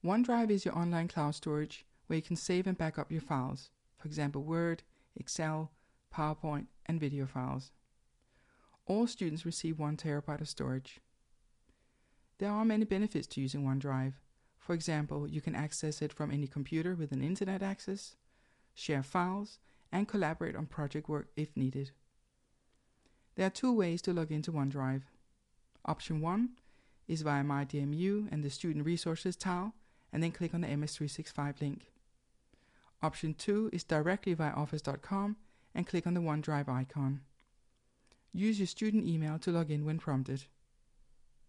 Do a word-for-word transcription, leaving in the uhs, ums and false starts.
OneDrive is your online cloud storage where you can save and back up your files, for example Word, Excel, PowerPoint, and video files. All students receive one terabyte of storage. There are many benefits to using OneDrive. For example, you can access it from any computer with an internet access, share files, and collaborate on project work if needed. There are two ways to log into OneDrive. Option one is via MyDMU and the Student Resources tile, and then click on the M S three sixty-five link. Option two is directly via office dot com and click on the OneDrive icon. Use your student email to log in when prompted.